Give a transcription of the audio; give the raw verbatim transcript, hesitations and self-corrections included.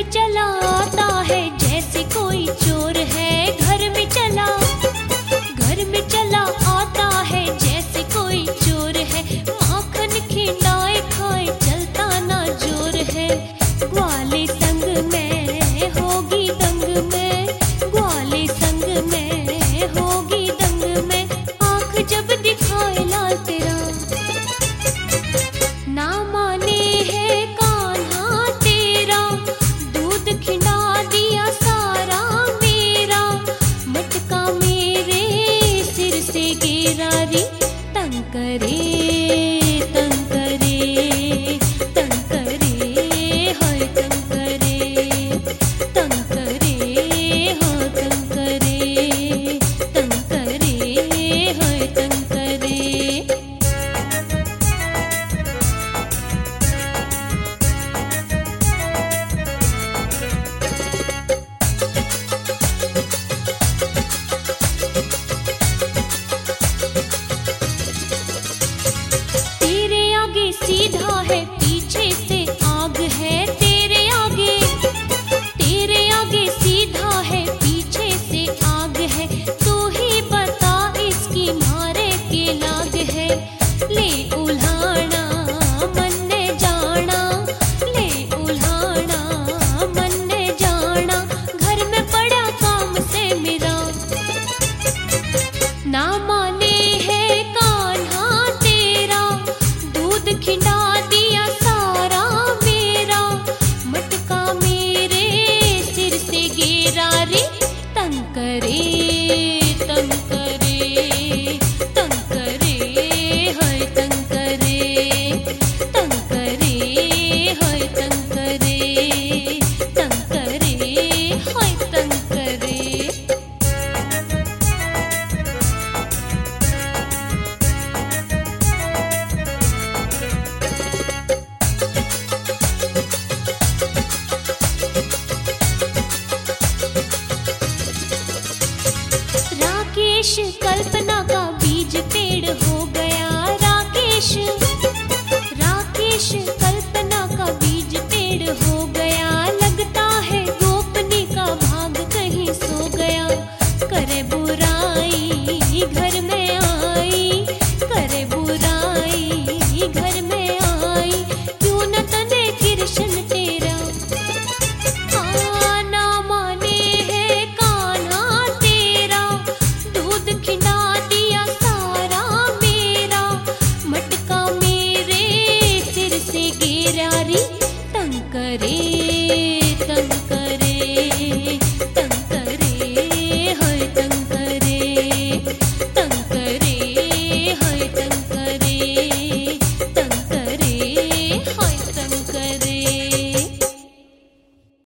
चला आता है जैसे कोई चोर है, घर में चला घर में चला आता है जैसे कोई चोर है। माखन खिंडाए खाए चलता ना जोर है। ग्वाले संग में होगी दंग में, ग्वाले संग में होगी दंग में। आंख जब दिखाए लाल तेरा ना माने है कान्हा तेरा। दूध खिंडा दिया सारा मेरा, मटका मेरे सिर से गिरा रे। तंग करे तंग करे तंग करे हाय तंग करे, तंग करे हाँ तंग करे, तंग करे हाय तंग करे। तेरे आगे सीधा है पीछे से आग है, तेरे आगे तेरे आगे सीधा है पीछे से आग है। तू ही बता इसकी मारे के लाग है। ले उल्हाना मन ने जाना, ले उल्हाना मन ने जाना। घर में पड़ा काम से मेरा ना माने है कान्हा तेरा। दूध खिंडा दिया सारा मेरा, मटका मेरे सिर से गिरा रे। तंग करे तंग करे तंग करे हाय तंग करे, तंग करे हाय तंग करे, तंग करे हाय तंग करे। राकेश कल्पना का बीज